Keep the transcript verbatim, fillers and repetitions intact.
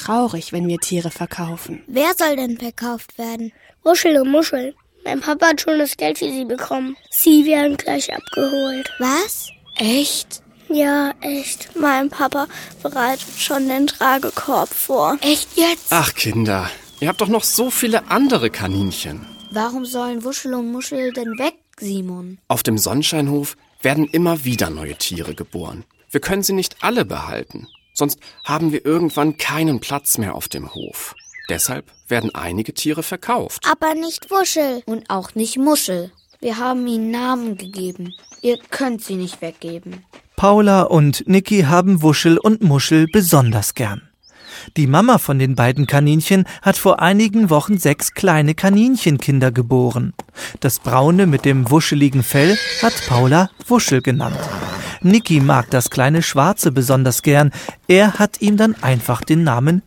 traurig, wenn wir Tiere verkaufen. Wer soll denn verkauft werden? Wuschel und Muschel. Mein Papa hat schon das Geld für sie bekommen. Sie werden gleich abgeholt. Was? Echt? Ja, echt. Mein Papa bereitet schon den Tragekorb vor. Echt jetzt? Ach Kinder, ihr habt doch noch so viele andere Kaninchen. Warum sollen Wuschel und Muschel denn weg, Simon? Auf dem Sonnenscheinhof werden immer wieder neue Tiere geboren. Wir können sie nicht alle behalten, sonst haben wir irgendwann keinen Platz mehr auf dem Hof. Deshalb werden einige Tiere verkauft. Aber nicht Wuschel und auch nicht Muschel. Wir haben ihnen Namen gegeben. Ihr könnt sie nicht weggeben. Paula und Niki haben Wuschel und Muschel besonders gern. Die Mama von den beiden Kaninchen hat vor einigen Wochen sechs kleine Kaninchenkinder geboren. Das braune mit dem wuscheligen Fell hat Paula Wuschel genannt. Niki mag das kleine Schwarze besonders gern. Er hat ihm dann einfach den Namen